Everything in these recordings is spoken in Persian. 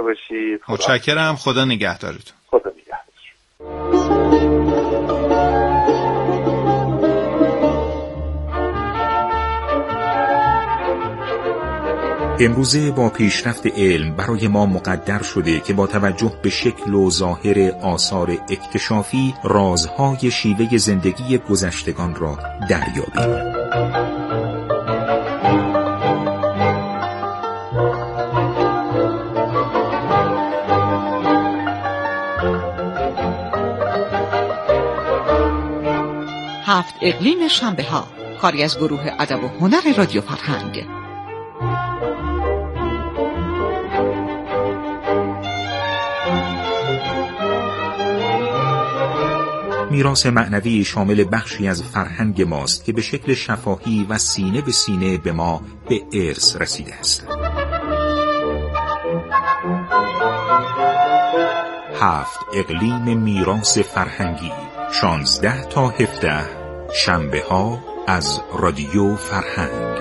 باشید. متشکرم. خدا نگهدارتون. خدا نگهدار. امروزه با پیشرفت علم برای ما مقدر شده که با توجه به شکل و ظاهر آثار اکتشافی رازهای شیوه زندگی گذشتگان را دریابیم. هفت اقلیم شنبه ها، کاری از گروه ادب و هنر رادیو فرهنگ. میراث معنوی شامل بخشی از فرهنگ ماست که به شکل شفاهی و سینه به سینه به ما به ارث رسیده است. 7 اقلیم میراث فرهنگی، 16 تا 17 شنبه ها از رادیو فرهنگ.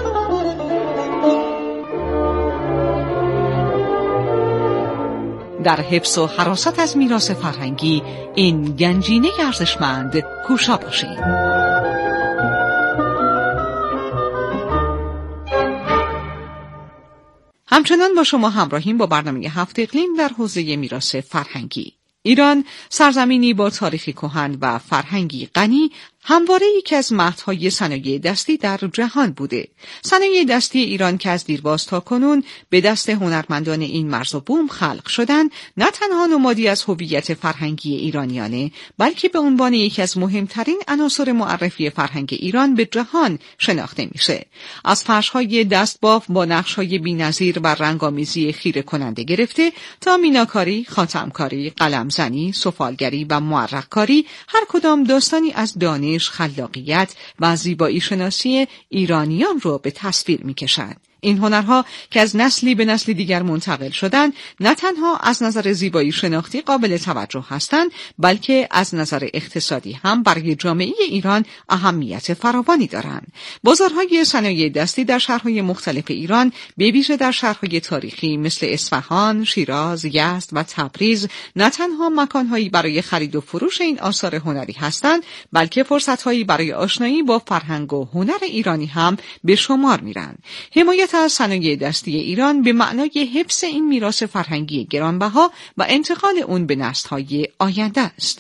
در حفظ و حراست از میراث فرهنگی این گنجینه ارزشمند کوشا باشید. همچنان با شما همراهیم با برنامه هفت اقلیم در حوزه میراث فرهنگی. ایران سرزمینی با تاریخی کهن و فرهنگی غنی، همواره یکی از مهدهای صنایع دستی در جهان بوده. صنایع دستی ایران که از دیرباز تا کنون به دست هنرمندان این مرز و بوم خلق شدند، نه تنها نمادی از هویت فرهنگی ایرانیانه، بلکه به عنوان یکی از مهمترین عناصر معرفی فرهنگ ایران به جهان شناخته میشه. از فرش‌های دستباف با نقش‌های بی‌نظیر و رنگامیزی خیره کننده گرفته تا میناکاری، خاتمکاری، قلمزنی، سفالگری و معرق‌کاری، هر کدام داستانی از دانش، خلاقیت و زیبایی شناسی ایرانیان رو به تصویر می‌کشند. این هنرها که از نسلی به نسل دیگر منتقل شدند، نه تنها از نظر زیبایی شناختی قابل توجه هستند، بلکه از نظر اقتصادی هم برای جامعه ایران اهمیت فراوانی دارند. بازارهای صنایع دستی در شهرهای مختلف ایران، به ویژه در شهرهای تاریخی مثل اصفهان، شیراز، یزد و تبریز، نه تنها مکانهایی برای خرید و فروش این آثار هنری هستند، بلکه فرصت‌هایی برای آشنایی با فرهنگ و هنر ایرانی هم به شمار می‌رند. حمایت از صنایع دستی ایران به معنای حفظ این میراث فرهنگی گرانبها و انتقال اون به نسل‌های آینده است.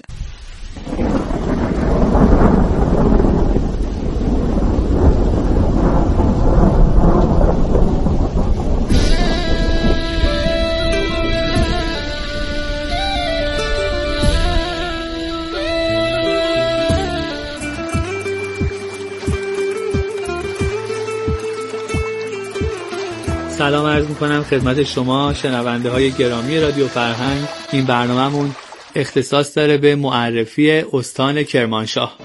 سلام عرض میکنم خدمت شما شنونده های گرامی رادیو فرهنگ. این برنامه‌مون اختصاص داره به معرفی استان کرمانشاه.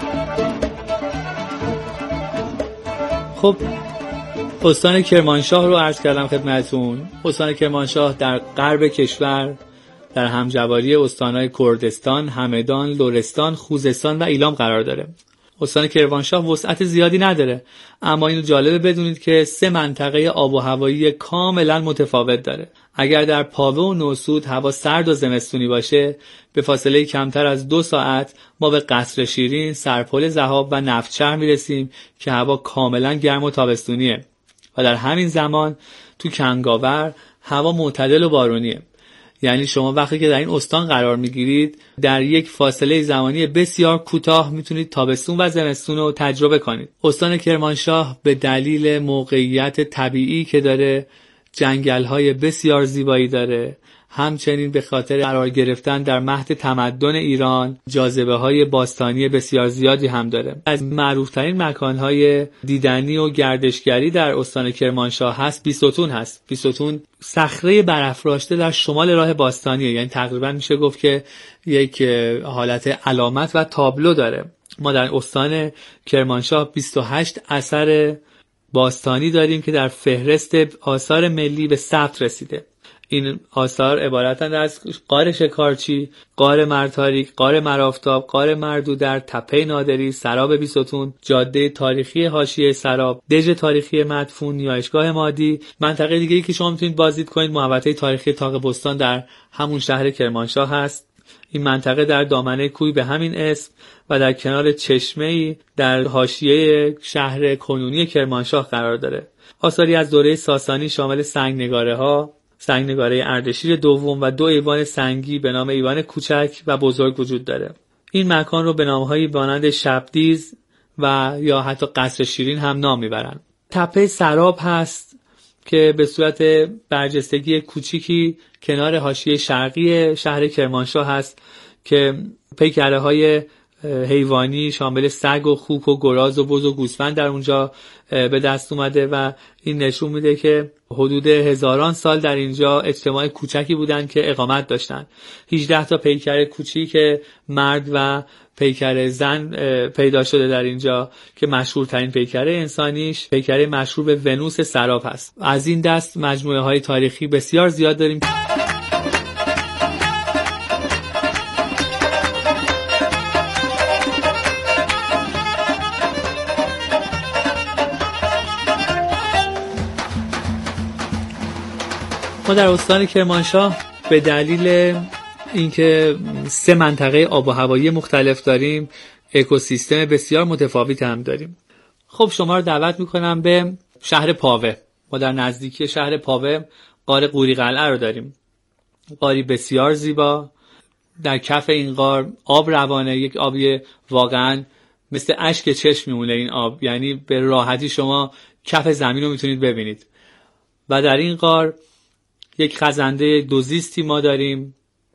خب استان کرمانشاه رو عرض کردم خدمتون. استان کرمانشاه در غرب کشور در همجواری استان‌های کردستان، همدان، لرستان، خوزستان و ایلام قرار داره. استان کرمانشاه وسعت زیادی نداره، اما اینو جالبه بدونید که 3 منطقه آب و هوایی کاملا متفاوت داره. اگر در پاوه و نوسود هوا سرد و زمستونی باشه، به فاصله کمتر از 2 ساعت ما به قصر شیرین، سرپل ذهاب و نفتشهر میرسیم که هوا کاملا گرم و تابستونیه و در همین زمان تو کنگاور هوا معتدل و بارونیه. یعنی شما وقتی که در این استان قرار میگیرید، در یک فاصله زمانی بسیار کوتاه میتونید تابستون و زمستون رو تجربه کنید. استان کرمانشاه به دلیل موقعیت طبیعی که داره، جنگل‌های بسیار زیبایی داره، همچنین به خاطر قرار گرفتن در مهد تمدن ایران، جاذبه‌های باستانی بسیار زیادی هم داره. از معروف‌ترین مکان‌های دیدنی و گردشگری در استان کرمانشاه هست بیستون هست. بیستون صخره برافراشته در شمال راه باستانیه، یعنی تقریبا میشه گفت که یک حالت علامت و تابلو داره. ما در استان کرمانشاه 28 اثر باستانی داریم که در فهرست آثار ملی به ثبت رسیده. این آثار عبارتند از غار شکارچی، غار مرتاریک، غار مرافتاب، غار مردودر، تپه نادری، سراب بیستون، جاده تاریخی حاشیه سراب، دژ تاریخی مدفون، نیایشگاه مادی. منطقه دیگه‌ای که شما میتونید بازدید کنید محوطه تاریخی طاق بستان در همون شهر کرمانشاه هست. این منطقه در دامنه کوی به همین اسم و در کنار چشمه‌ای در حاشیه شهر کنونی کرمانشاه قرار داره. آثاری از دوره ساسانی شامل سنگنگاره‌ها، سنگنگاره اردشیر دوم و 2 ایوان سنگی به نام ایوان کوچک و بزرگ وجود داره. این مکان رو به نام‌هایی مانند شبدیز و یا حتی قصر شیرین هم نام میبرن. تپه سراب هست که به صورت برجستگی کوچیکی کنار حاشیه شرقی شهر کرمانشاه هست که پیکره‌های حیوانی شامل سگ و خوک و گراز و بز و گوسفند در اونجا به دست اومده و این نشون میده که حدود هزاران سال در اینجا اجتماع کوچکی بودن که اقامت داشتن. 18 تا پیکر کوچیک مرد و پیکر زن پیدا شده در اینجا که مشهورترین پیکر انسانیش پیکر مشهور به ونوس سراب هست. از این دست مجموعه های تاریخی بسیار زیاد داریم. ما در استان کرمانشاه به دلیل اینکه 3 منطقه آب و هوایی مختلف داریم، اکوسیستم بسیار متفاوت هم داریم. خب شما رو دعوت میکنم به شهر پاوه. ما در نزدیکی شهر پاوه غار قوری قلعه رو داریم. غاری بسیار زیبا. در کف این غار آب روانه، یک آبی واقعا مثل اشک چشم میمونه این آب، یعنی به راحتی شما کف زمین رو میتونید ببینید. و در این غار یک خزنده دوزیستی ما داریم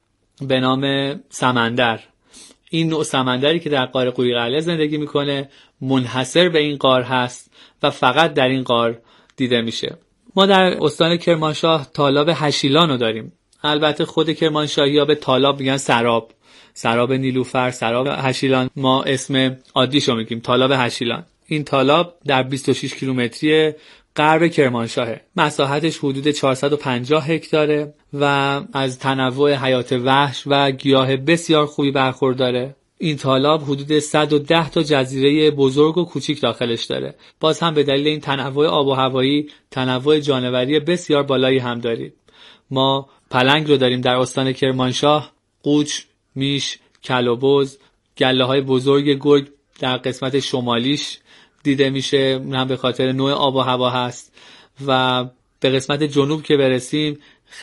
به نام سمندر. این نوع سمندری که در غار قوری قلعه زندگی میکنه منحصر به این غار هست و فقط در این غار دیده میشه. ما در استان کرمانشاه تالاب هشیلان رو داریم. البته خود کرمانشاهی ها به تالاب میگن سراب، سراب نیلوفر، سراب هشیلان. ما اسم عادیشو میگیم تالاب هشیلان. این تالاب در 26 کیلومتری غرب کرمانشاهه. مساحتش حدود 450 هکتاره و از تنوع حیات وحش و گیاه بسیار خوبی برخورداره. این تالاب حدود 110 تا جزیره بزرگ و کوچیک داخلش داره. باز هم به دلیل این تنوع آب و هوایی، تنوع جانوری بسیار بالایی هم داریم. ما پلنگ رو داریم در استان کرمانشاه، قوچ، میش، کل‌وبز، گله‌های بزرگ گرگ در قسمت شمالیش دیده میشه، هم به خاطر نوع آب و هوا هست. و به قسمت جنوب که برسیم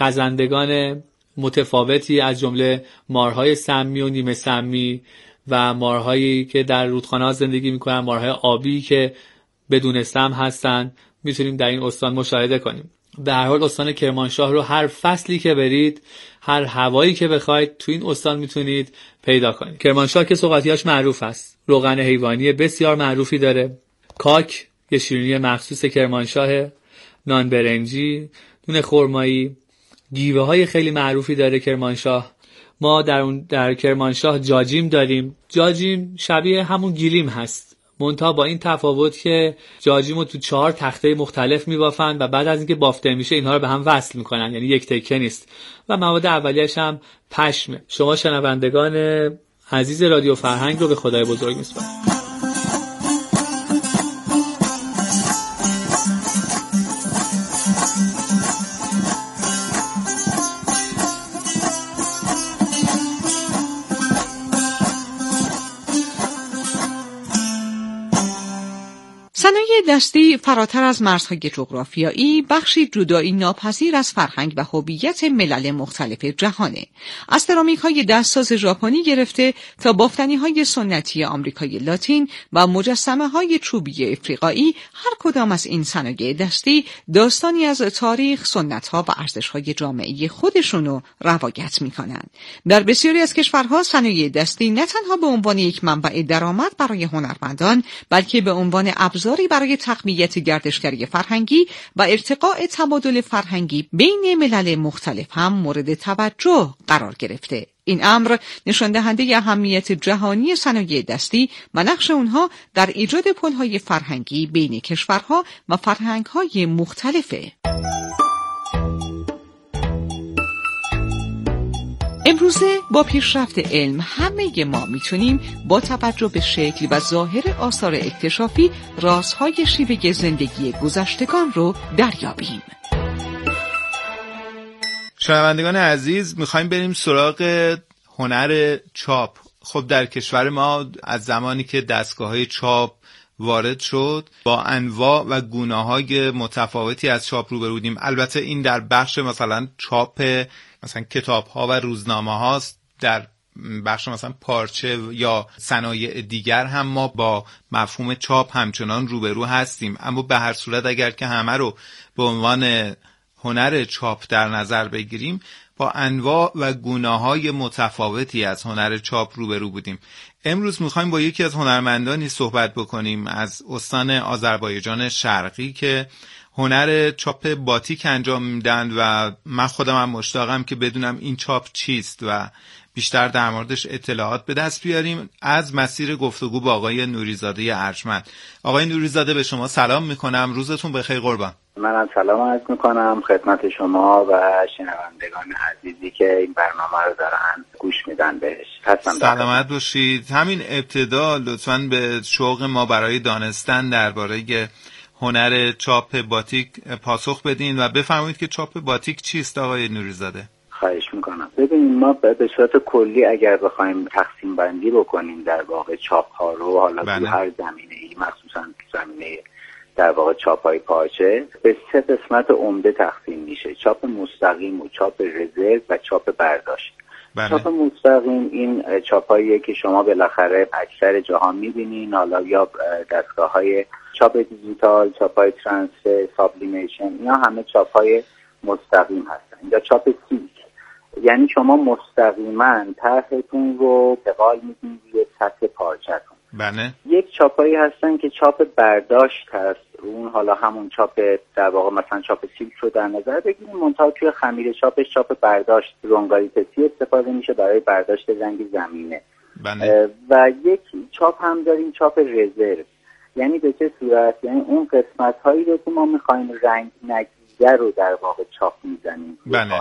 خزندگان متفاوتی از جمله مارهای سمی و نیمه سمی و مارهایی که در رودخانه‌ها زندگی میکنن، مارهای آبی که بدون سم هستن، میتونیم در این استان مشاهده کنیم. به هر حال استان کرمانشاه رو هر فصلی که برید، هر هوایی که بخواید تو این استان میتونید پیدا کنید. کرمانشاه که سوغاتیاش معروف است. روغن حیوانی بسیار معروفی داره. کاک یه شیرینی مخصوص کرمانشاه، نان برنجی، نون خرمایی، گیوه های خیلی معروفی داره کرمانشاه. ما در کرمانشاه جاجیم داریم. جاجیم شبیه همون گیلیم هست، منتها با این تفاوت که جاجیمو تو 4 تخته مختلف میبافن و بعد از اینکه بافته میشه اینها رو به هم وصل میکنن، یعنی یک تکه نیست. و مواد اولیه‌اش هم پشمه. شما شنوندگان عزیز رادیو فرهنگ رو به خدای بزرگ میسپارم. صنایع دستی فراتر از مرزهای جغرافیایی بخشی جدایی ناپذیر از فرهنگ و هویت ملل مختلف جهانه. از سرامیک‌های دستساز ژاپنی گرفته تا بافتنی‌های سنتی آمریکای لاتین و مجسمه‌های چوبی افریقایی، هر کدام از این صنایع دستی داستانی از تاریخ، سنت‌ها و ارزش‌های جامعه خودشونو روایت می‌کنند. در بسیاری از کشورها صنایع دستی نه تنها به عنوان یک منبع درآمد برای هنرمندان، بلکه به عنوان ابزاری برای تقویت گردشگری فرهنگی و ارتقاء تبادل فرهنگی بین ملل مختلف هم مورد توجه قرار گرفته. این امر نشان دهنده اهمیت جهانی صنایع دستی و نقش اونها در ایجاد پل‌های فرهنگی بین کشورها و فرهنگ‌های مختلفه. امروزه با پیشرفت علم همه ما میتونیم با توجه به شکل و ظاهر آثار اکتشافی رازهای شیوه زندگی گذشتگان رو دریابیم. شنوندگان عزیز، میخوایم بریم سراغ هنر چاپ. خب در کشور ما از زمانی که دستگاه‌های چاپ وارد شد با انواع و گونه‌های متفاوتی از چاپ روبرو بودیم. البته این در بخش مثلا چاپ مثلا کتاب‌ها و روزنامه‌هاست، در بخش مثلا پارچه یا صنایع دیگر هم ما با مفهوم چاپ همچنان روبرو هستیم. اما به هر صورت اگر که همه رو به عنوان هنر چاپ در نظر بگیریم، با انواع و گونه‌های متفاوتی از هنر چاپ روبرو بودیم. امروز میخوایم با یکی از هنرمندانی صحبت بکنیم از استان آذربایجان شرقی که هنر چاپ باتیک انجام میدن و من خودم هم مشتاقم که بدونم این چاپ چیست و بیشتر در موردش اطلاعات به دست بیاریم. از مسیر گفتگو با آقای نوریزاده ارجمند. آقای نوریزاده، به شما سلام میکنم، روزتون بخیر قربان. منم سلام عرض میکنم خدمت شما و شنوندگان عزیزی که این برنامه رو دارن گوش میدن بهش. سلامت باشید. همین ابتدا لطفاً به شوق ما برای دانستن درباره هنر چاپ باتیک پاسخ بدین و بفرمایید که چاپ باتیک چیست آقای نوریزاده؟ خواهش میکنم. ببینید، ما به صورت کلی اگر بخوایم تقسیم بندی بکنیم در واقع چاپ ها رو، حالا تو هر زمینه‌ای، مخصوصا زمینه در واقع چاپ های پارچه، به 3 قسمت عمده تقسیم میشه: چاپ مستقیم و چاپ رزرو و چاپ برداشت. چاپ مستقیم این چاپاییه که شما بالاخره اکثر جهان میبینین، حالا یا دستگاه های چاپ دیجیتال، چاپ های ترانسفر، سابلیمیشن، اینا همه چاپ های مستقیم هستن. یا چاپ سیلک، یعنی شما مستقیما طرحتون رو انتقال میدین روی سطح پارچه‌تون. بله. یک چاپایی هستن که چاپ برداشت هست، اون حالا همون چاپ در واقع مثلا چاپ سیلک رو در نظر بگیریم، منتها توی خمیر چاپش چاپ برداشت رونگاریتسی استفاده میشه برای برداشت رنگ زمینه. بله. و یک چاپ هم داریم، چاپ رزرو. یعنی به چه صورت؟ یعنی اون قسمت هایی رو که ما میخوایم رنگ نگیره رو در واقع چاپ میزنیم. بله.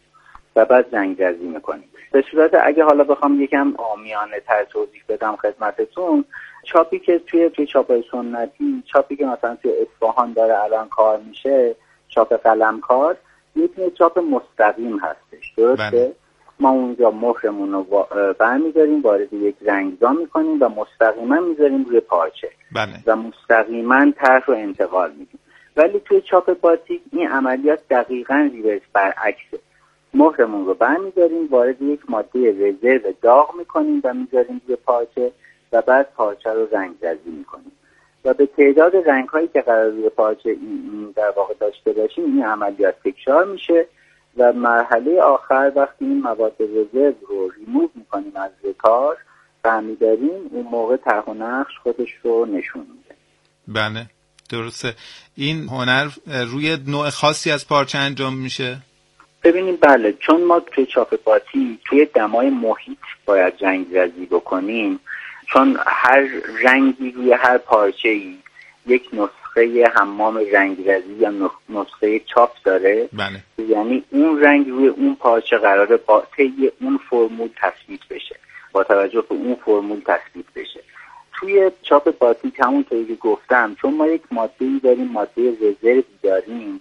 و بعد رنگ‌رزی میکنیم. به صورت اگه حالا بخوام یکم عامیانه تر توضیح بدم خدمتتون، چاپی که توی چاپای سنتی، چاپی که مثلا توی اصفهان داره الان کار میشه، چاپ قلمکار، یک نوع چاپ مستقیم هستش. درسته؟ بله. ما اونجا مهرمون رو برمی‌داریم، وارد یک رنگزا میکنیم و مستقیما میذاریم روی پارچه. بله. و مستقیما طرح رو انتقال میدیم. ولی توی چاپ باتیک این عملیات دقیقاً ریورس برعکسه. مهرمون رو برمی‌داریم، وارد یک ماده رزرو داغ میکنیم و میذاریم روی پارچه و بعد پارچه رو رنگ‌رزی میکنیم و به تعداد رنگ‌هایی که قرار روی پارچه این در واقع داشته باشیم این عملیات تکرار میشه و مرحله آخر وقتی این مواد رزرو رو ریموو میکنیم از کار برمی‌داریم، اون موقع طرح و نقش خودش رو نشون میده. بله درسته. این هنر روی نوع خاصی از پارچه انجام میشه؟ ببینیم بله، چون ما توی چاپ باتیک توی دمای محیط باید رنگ‌رزی بکنیم، چون هر رنگی روی هر پارچه‌ای یک نسخه حمام رنگ‌رزی یا نسخه چاپ داره. بله. یعنی اون رنگ روی اون پارچه قراره با طی اون فرمول تثبیت بشه، با توجه به اون فرمول تثبیت بشه. توی چاپ باتیک همونطوری که گفتم، چون ما یک ماده‌ای داریم، ماده رزرو داریم،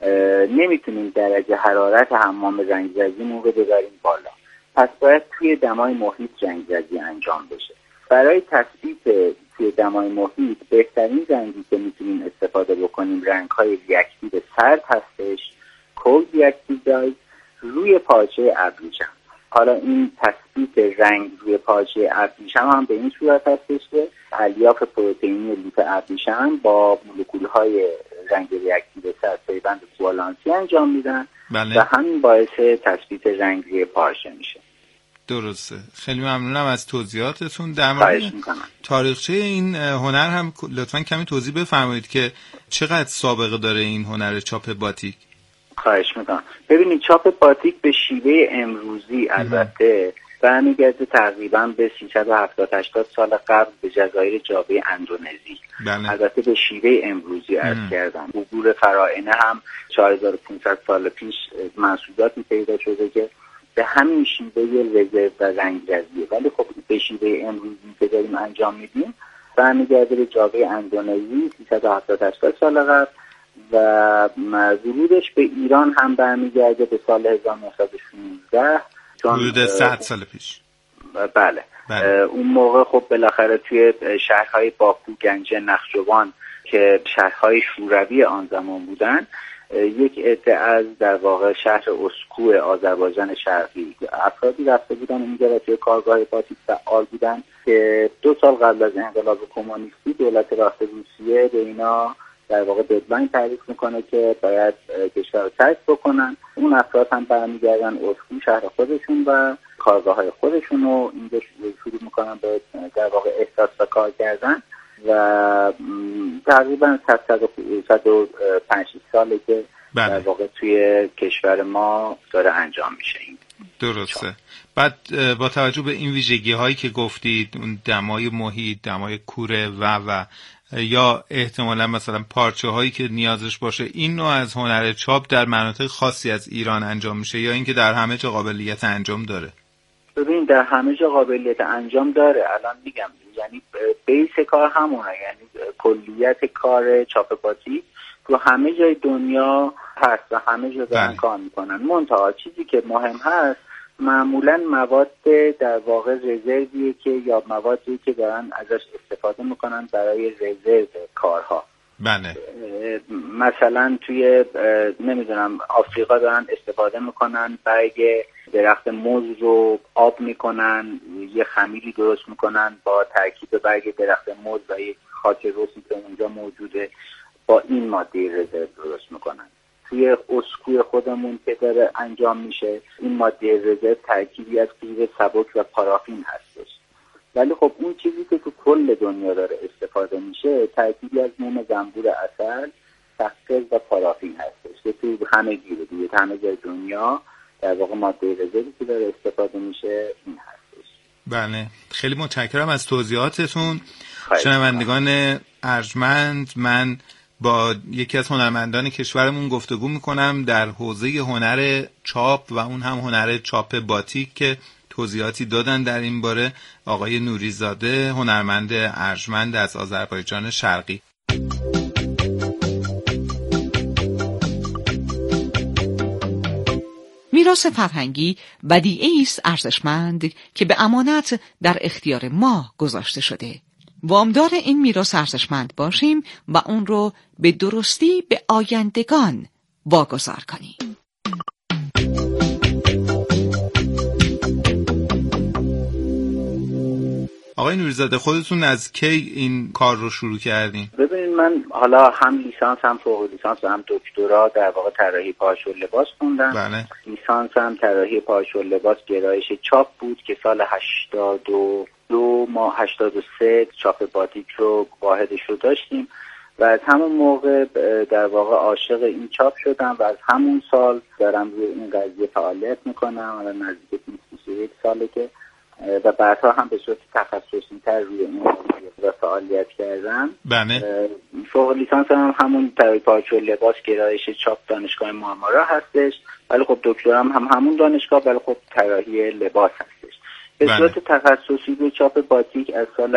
نمیتونیم درجه حرارت حمام رنگ‌رزیمون رو ببریم بالا، پس باید توی دمای محیط رنگ‌رزی انجام بشه. برای تثبیت توی دمای محیط بهترین رنگی که میتونیم استفاده بکنیم رنگ‌های ریاکتیو سرد هستش، کولد ریاکتیو دای روی پارچه ابریشم. حالا این تثبیت رنگ روی پارچه ابریشم هم به این صورت هستش که الیاف پروتئینی لیف ابریشم با مولکول‌های رنگ ریاکتیو سرد پیوند کوالانسی انجام میدن. بله. و همین باعث تثبیت رنگ روی پارچه میشه. درسته. خیلی ممنونم از توضیحاتتون. در مورد تاریخچه این هنر هم لطفاً کمی توضیح بفرمایید که چقدر سابقه داره این هنر چاپ باتیک؟ خواهش میکنم. ببینید، چاپ باتیک به شیوه امروزی البته برمیگرده تقریبا به 370-80 سال قبل به جزایر جاوه اندونزی. بله. البته به شیوه امروزی عرض کردم. عبور فراعنه هم 4500 سال پیش محصولاتی پیدا شده که به همین شیوه رزرو و رنگ‌رزیه. ولی خب به شیوه امروزی که داریم انجام میدیم برمیگرده به جامعه اندونزی 370 سال قبل و ورودش به ایران هم برمیگرده به سال 1916 حدود 100 سال پیش. بله. اون موقع خب بالاخره توی شهرهای باکو، گنجه، نخجوان که شهرهای شوروی آن زمان بودن، یک عده از در واقع شهر اسکو آذربایجان شرقی افرادی رفته بودن اونجا توی کارگاه باتیک فعال بودن که 2 سال قبل از انقلاب کمونیستی دولت راست روسیه به اینا در واقع ددلاین تعریف میکنه که باید کشور رو ترک بکنن. اون افراد هم برمیگردن اسکو شهر خودشون و کارگاه های خودشون رو اینجا شروع میکنن به در واقع احساس و کار کردن و تقریبا 105 ساله که در واقع توی کشور ما داره انجام میشه. این درسته. بعد با توجه به این ویژگی هایی که گفتید، اون دمای محیط، دمای کوره و یا احتمالا مثلا پارچه هایی که نیازش باشه، این نوع از هنر چاپ در مناطق خاصی از ایران انجام میشه یا اینکه در همه جا قابلیت انجام داره؟ ببین در همه جا قابلیت انجام داره. الان میگم یعنی بیس کار همونه، یعنی کلیت کار چاپ باتیک تو همه جای دنیا هست و همه جا دارن کار میکنن. منتها چیزی که مهم هست معمولا مواد در واقع رزرویه که یا موادی که دارن ازش استفاده میکنن برای رزرو کارها. بله. مثلا توی نمیدونم آفریقا دارن استفاده میکنن برگ درخت موز رو آب میکنن، یه خمیری درست میکنن با ترکیب برگ درخت موز و یک خاک رسی که اونجا موجوده، با این ماده رزرو درست میکنن. توی اسکوی خودمون که داره انجام میشه این ماده رزرو ترکیبی از قیر سبک و پارافین هستش. ولی خب اون چیزی که تو کل دنیا داره استفاده میشه ترکیبی از موم زنبور عسل، سقز و پارافین هستش که تو همه جای دنیا در واقع ماده رزروی که داره استفاده میشه این هستش. بله، خیلی متشکرم از توضیحاتتون. شنوندگان ارجمند، من با یکی از هنرمندان کشورمون گفتگو میکنم در حوزه هنر چاپ و اون هم هنر چاپ باتیک که توضیحاتی دادن در این باره، آقای نوریزاده، هنرمند ارجمند از آذربایجان شرقی. میراث فرهنگی بدیعی است ارزشمند که به امانت در اختیار ما گذاشته شده. وامدار این میراث ارزشمند باشیم و اون رو به درستی به آیندگان واگذار کنیم. آقای نوریزاده، خودتون از کی این کار رو شروع کردین؟ ببینید من حالا هم لیسانس هم فوق لیسانس و هم دکترا در واقع طراحی پارچه و لباس خوندم. بله. لیسانس هم طراحی پارچه و لباس گرایش چاپ بود که سال 82 ما 83 چاپ باتیک رو واحدش رو داشتیم و از همون موقع در واقع عاشق این چاپ شدم و از همون سال دارم روی این قضیه فعالیت میکنم. الان نزدیک 21 ساله که و بعدها هم به صورت تخصصی‌تر روی این موضوع فعالیت کردم. بله. فوق لیسانس هم همون طراحی پارچه و لباس گرایش چاپ دانشگاه معمارا هستش، ولی خب دکترام هم همون دانشگاه، ولی خب طراحی لباس هستش. به صورت تخصصی به چاپ باتیک از سال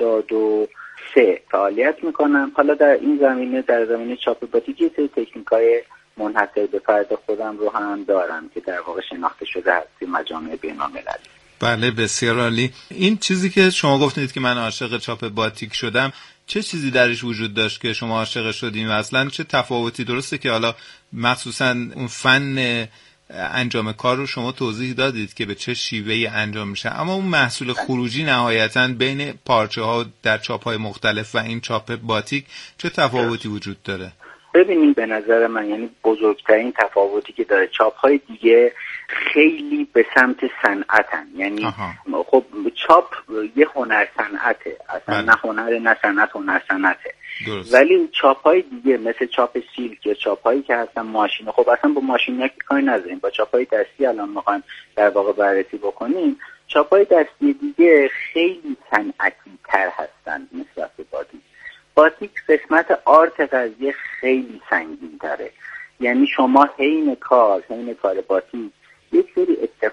83 فعالیت میکنم. حالا در این زمینه، در زمینه چاپ باتیک، یه سری تکنیک‌های منحصر به فرد خودم رو هم دارم که در واقع شناخته شده هست توی مجامع بین‌المللی. بله، بسیار عالی. این چیزی که شما گفتید که من عاشق چاپ باتیک شدم، چه چیزی درش وجود داشت که شما عاشق شدین و اصلا چه تفاوتی؟ درسته که حالا مخصوصا اون فن انجام کار رو شما توضیح دادید که به چه شیوهی انجام میشه، اما اون محصول خروجی نهایتاً بین پارچه ها در چاپ های مختلف و این چاپ باتیک چه تفاوتی وجود داره؟ ببینید به نظر من یعنی بزرگترین تفاوتی که داره، چاپ های دیگه خیلی به سمت صنعتن. یعنی خب چاپ یه هنر صنعته، اصلا نه هنر نه صنعت، هنر صنعته. ولی چاپ های دیگه مثل چاپ سیلک یا چاپ هایی که هستن ماشین، خب اصلا با ماشین ها که کاری نداریم، با چاپ های دستی الان میخوایم در واقع بررسی بکنیم. چاپ های دستی دیگه خیلی صنعتی تر هستن نسبت به باتیک. باتیک قسمت آرت قضیه خیلی سنگین تره. یعنی شما حین کار باتیک یک سری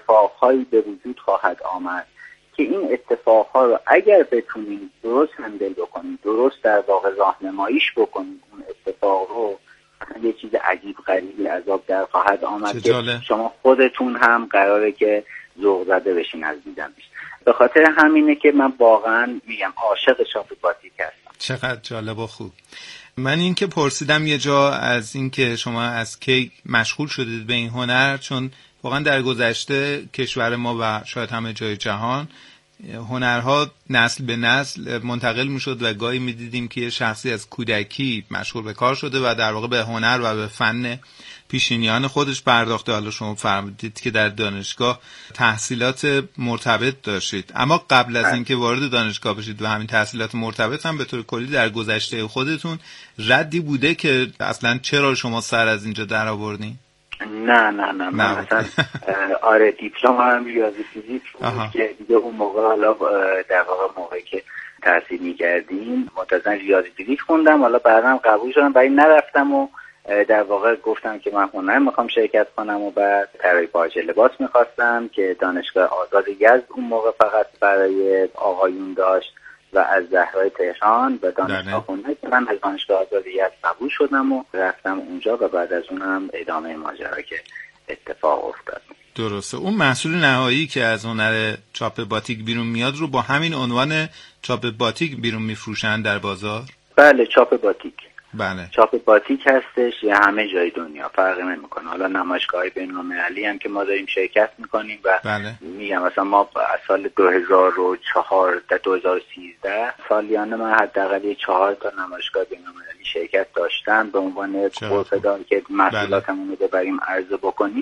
اتفاقهایی به وجود خواهد آمد که این اتفاقها رو اگر بتونیم درست هندل بکنیم، درست در واقع راهنماییش بکنیم، اون اتفاق رو یه چیز عجیب غریبی از آب در خواهد آمد که شما خودتون هم قراره که ذوق زده بشین از دیدنش. به خاطر همینه که من واقعا میگم عاشق چاپ باتیک هستم. چقدر جالب و خوب. من این که پرسیدم یه جا از این که شما از کی مشغول شدید به این هنر، چون واقعا در گذشته کشور ما و شاید همه جای جهان هنرها نسل به نسل منتقل میشد و گاهی میدیدیم که یه شخصی از کودکی مشغول به کار شده و در واقع به هنر و به فن پیشینیان خودش پرداخته. حالا شما فرمودید که در دانشگاه تحصیلات مرتبط داشتید، اما قبل از اینکه وارد دانشگاه بشید و همین تحصیلات مرتبط هم به طور کلی در گذشته خودتون ردی بوده که اصلا چرا شما سر از اینجا در آوردین؟ نه من مثلا آره دیپلم هم ریاضی فیزیک که دیگه اون موقع، حالا در واقع موقعی که تحصیل می‌کردیم منتظر ریاضی فیزیک خوندم، حالا بعدم قبول شدم برای نرفتم و در واقع گفتم که من هنر میخوام شرکت کنم و بعد طراحی پارچه لباس میخواستم که دانشگاه آزاد یزد اون موقع فقط برای آقایون داشت و از زهرای تهران به دانشگاه خوندم که من از دانشگاه آزاد یزد قبول شدم و رفتم اونجا و بعد از اونم ادامه ماجرا که اتفاق افتاد. درسته. اون محصول نهایی که از هنر چاپ باتیک بیرون میاد رو با همین عنوان چاپ باتیک بیرون میفروشن در بازار؟ بله، چاپ باتیک. بله. چاپ باتیک هستش یا همه جای دنیا فرقی نمیکنه. حالا نمایشگاه‌های بین‌المللی هم که ما داریم شرکت میکنیم و بله. میگم مثلا ما از سال 2004 تا 2013 سالیانه من حداقل 4 تا نمایشگاه بین‌المللی شرکت داشتم به عنوان پرفدار که محصولاتمون رو ببریم عرضه بکنیم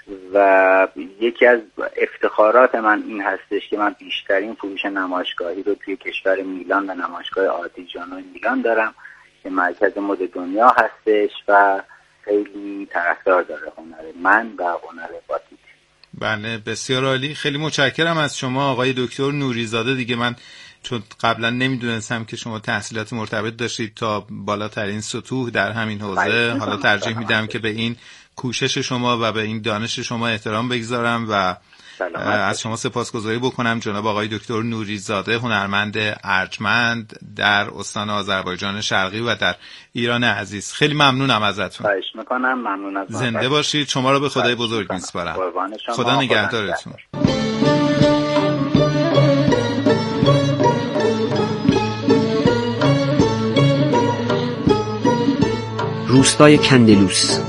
و یکی از افتخارات من این هستش که من بیشترین فروش نمایشگاهی رو توی کشور میلان و نمایشگاه آرتیجانو میلان دارم که مرکز مد دنیا هستش و خیلی طرفدار داره هنر من و هنر باتیک. بله بسیار عالی. خیلی متشکرم از شما آقای دکتر نوریزاده. دیگه من چون قبلا نمیدونستم که شما تحصیلات مرتبط داشتید تا بالاترین سطوح در همین حوزه، حالا ترجیح میدم که به این کوشش شما و به این دانش شما احترام بگذارم و از شما سپاسگزاری بکنم جناب آقای دکتر نوریزاده، هنرمند ارجمند در استان آذربایجان شرقی و در ایران عزیز. خیلی ممنونم ازتون. خواهش میکنم. ممنون از زنده باشید. شما رو به خدای بزرگ میسپارم. خدا نگهدارتون. روستای کندلوس.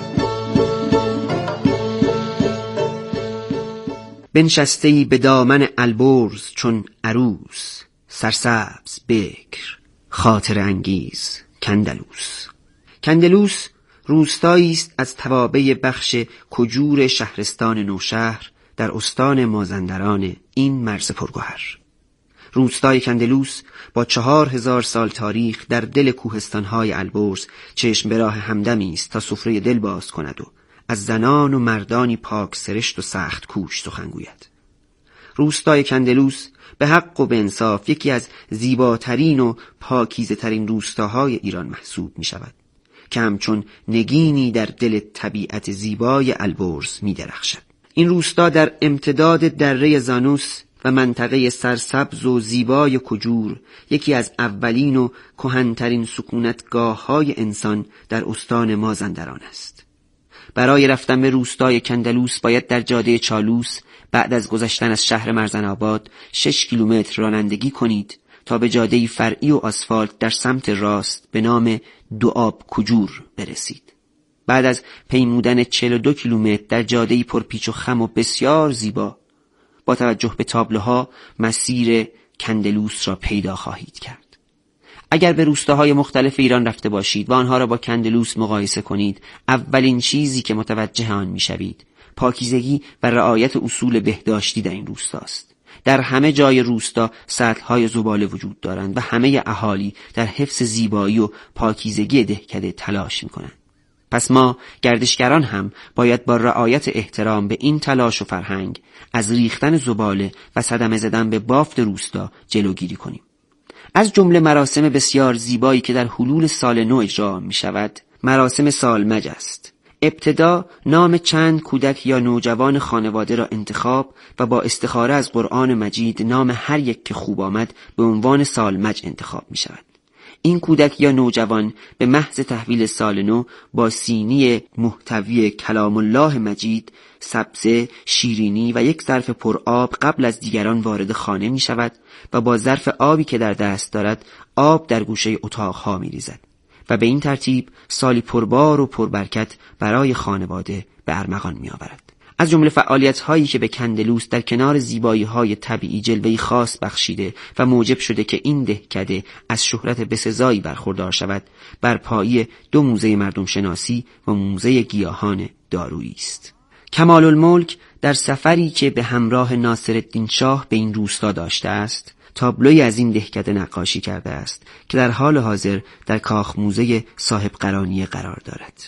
بنشسته‌ای به دامن البرز چون عروس، سرسبز بکر خاطر انگیز کندلوس. کندلوس روستایی است از توابع بخش کجور شهرستان نوشهر در استان مازندران این مرز پرگوهر. روستای کندلوس با 4000 سال تاریخ در دل کوهستان‌های البرز چشم به راه همدمی است تا سفره دل باز کند و از زنان و مردانی پاک سرشت و سخت کوش سخن گوید. روستای کندلوس به حق و به انصاف یکی از زیباترین و پاکیزه ترین روستاهای ایران محسوب می شود که همچون نگینی در دل طبیعت زیبای البرز می درخشد. این روستا در امتداد دره زانوس و منطقه سرسبز و زیبای کجور یکی از اولین و کهن‌ترین سکونتگاه‌های انسان در استان مازندران است. برای رفتن به روستای کندلوس باید در جاده چالوس بعد از گذشتن از شهر مرزن‌آباد 6 کیلومتر رانندگی کنید تا به جاده فرعی و آسفالت در سمت راست به نام دوآب کجور برسید. بعد از پیمودن 42 کیلومتر در جاده پرپیچ و خم و بسیار زیبا با توجه به تابلوها مسیر کندلوس را پیدا خواهید کرد. اگر به روستاهای مختلف ایران رفته باشید و آنها را با کندلوس مقایسه کنید، اولین چیزی که متوجه آن میشوید پاکیزگی و رعایت اصول بهداشتی در این روستاست. در همه جای روستا سطل‌های زباله وجود دارند و همه اهالی در حفظ زیبایی و پاکیزگی دهکده تلاش می‌کنند. پس ما گردشگران هم باید با رعایت احترام به این تلاش و فرهنگ از ریختن زباله و صدمه زدن به بافت روستا جلوگیری کنیم. از جمله مراسم بسیار زیبایی که در حلول سال نو اجرا می شود مراسم سالمج است. ابتدا نام چند کودک یا نوجوان خانواده را انتخاب و با استخاره از قرآن مجید نام هر یک که خوب آمد به عنوان سالمج انتخاب می شود. این کودک یا نوجوان به محض تحویل سال نو با سینی محتوی کلام الله مجید، سبزه، شیرینی و یک ظرف پر آب قبل از دیگران وارد خانه می شود و با ظرف آبی که در دست دارد آب در گوشه اتاقها می ریزد و به این ترتیب سالی پربار و پربرکت برای خانواده به ارمغان می آورد. از جمله فعالیت‌هایی که به کندلوس در کنار زیبایی‌های طبیعی جلوه‌ای خاص بخشیده و موجب شده که این دهکده از شهرت بسزایی برخوردار شود، برپایی 2 موزه مردم شناسی و موزه گیاهان دارویی است. کمال الملک در سفری که به همراه ناصرالدین شاه به این روستا داشته است، تابلوی از این دهکده نقاشی کرده است که در حال حاضر در کاخ موزه صاحب قرانیه قرار دارد.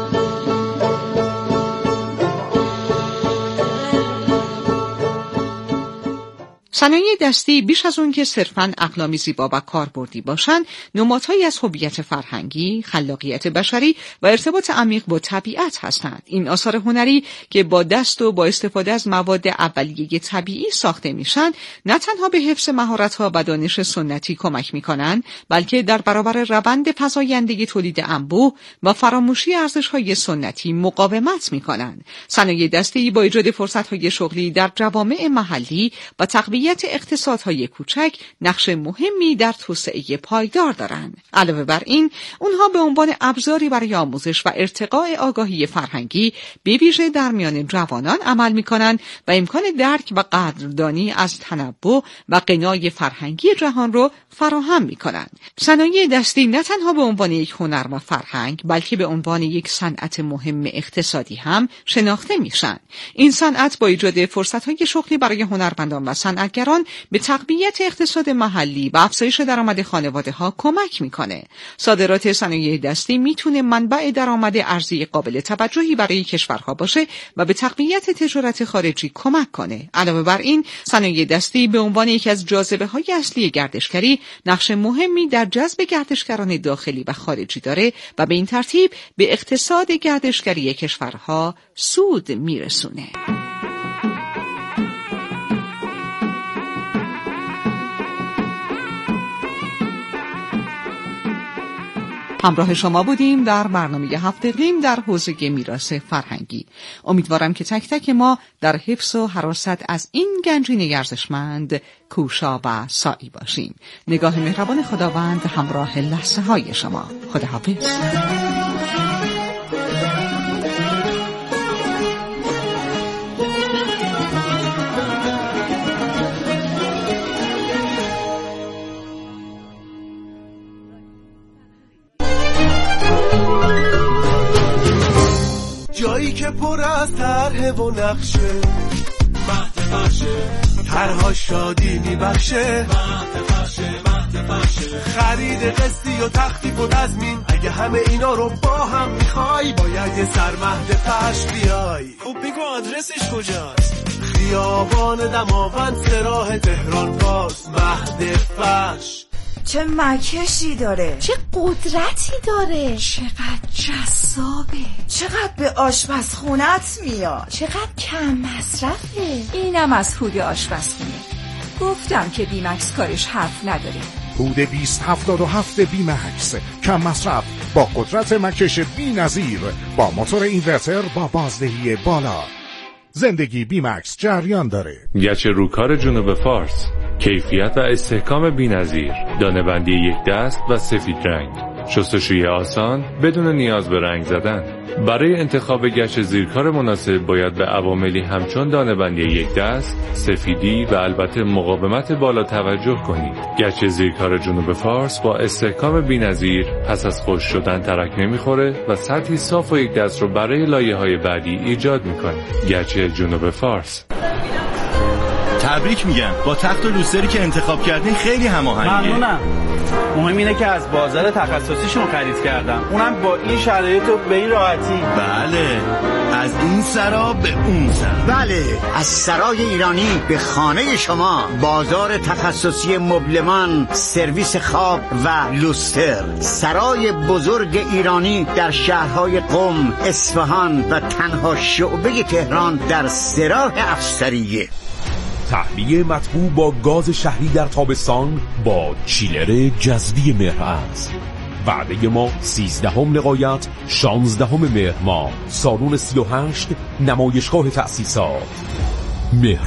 صنایع دستی بیش از اون که صرفاً اقلامی زیبا و کاربردی باشند، نمادهایی از هویت فرهنگی، خلاقیت بشری و ارتباط عمیق با طبیعت هستند. این آثار هنری که با دست و با استفاده از مواد اولیه طبیعی ساخته میشن، نه تنها به حفظ مهارت‌ها و دانش سنتی کمک میکنن، بلکه در برابر روند فزاینده تولید انبوه و فراموشی ارزش‌های سنتی مقاومت میکنن. صنایع دستی با ایجاد فرصت‌های شغلی در جوامع محلی و تقویت اقتصادهای کوچک نقش مهمی در توسعه پایدار دارند. علاوه بر این، اونها به عنوان ابزاری برای آموزش و ارتقاء آگاهی فرهنگی به ویژه در میان جوانان عمل می‌کنند و امکان درک و قدردانی از تنوع و غنای فرهنگی جهان رو فراهم می‌کنند. صنایع دستی نه تنها به عنوان یک هنر و فرهنگ، بلکه به عنوان یک صنعت مهم اقتصادی هم شناخته میشن. این صنعت با ایجاد فرصت‌های شغلی برای هنرمندان و صنعتگران به تقویت اقتصاد محلی و افزایش درآمد خانواده‌ها کمک میکنه. صادرات صنایع دستی میتونه منبع درآمد ارزی قابل توجهی برای کشورها باشه و به تقویت تجارت خارجی کمک کنه. علاوه بر این، صنایع دستی به عنوان یکی از جاذبه‌های اصلی گردشگری نقش مهمی در جذب گردشگران داخلی و خارجی داره و به این ترتیب به اقتصاد گردشگری کشورها سود میرسونه. همراه شما بودیم در برنامه 7 اقلیم در حوزه میراث فرهنگی. امیدوارم که تک تک ما در حفظ و حراست از این گنجینه ارزشمند کوشا و سعی باشیم. نگاه مهربان خداوند همراه لحظه های شما. خداحافظ. جایی که پر از طرح و نقشه، مهد بخشه، طرها شادی میبخشه، مهد بخشه، خرید قسطی و تخفیف و تضمین، اگه همه اینا رو با هم میخوای باید یه سرمهد فش بیای. خب بگو آدرسش کجاست؟ خیابان دماوند سراح تهران باز، مهد فش. چه مکشی داره، چه قدرتی داره، چقدر جذابه، چقدر به آشپزخونت میاد، چقدر کم مصرفه. اینم از هود آشپزخونه. گفتم که بیمکس کارش حرف نداره. هود 2077 بیمکس، کم مصرف با قدرت مکش بی‌نظیر، با موتور اینورتر با بازدهی بالا. زندگی بیمکس جریان داره. گچ روکار جنوب فارس، کیفیت و استحکام بی‌نظیر، دانه‌بندی یک دست و سفید رنگ، شستشوی آسان بدون نیاز به رنگ زدن. برای انتخاب گچ زیرکار مناسب باید به عواملی همچون دانه‌بندی یک دست، سفیدی و البته مقاومت بالا توجه کنید. گچ زیرکار جنوب فارس با استحکام بی‌نظیر پس از خشک شدن ترک نمیخوره و سطحی صاف و یک دست رو برای لایه‌های بعدی ایجاد میکنه. گچ جنوب فارس. تبریک میگم، با تخت و لوستری که انتخاب کردین خیلی هماهنگه. ممنونم. مهم اینه که از بازار تخصصیشون خرید کردم، اونم با این شرایط و به این راحتی. بله، از این سرا به اون سرا. بله، از سرای ایرانی به خانه شما. بازار تخصصی مبلمان، سرویس خواب و لوستر. سرای بزرگ ایرانی در شهرهای قم، اصفهان و تنها شعبه تهران در سراح افسریه. تهویه مطبوع با گاز شهری در تابستان با چیلر جذبی مهرعز. وعده ما 13 لقایت 16 مهر ماه، سالن 38، نمایشگاه تأسیسات. مهر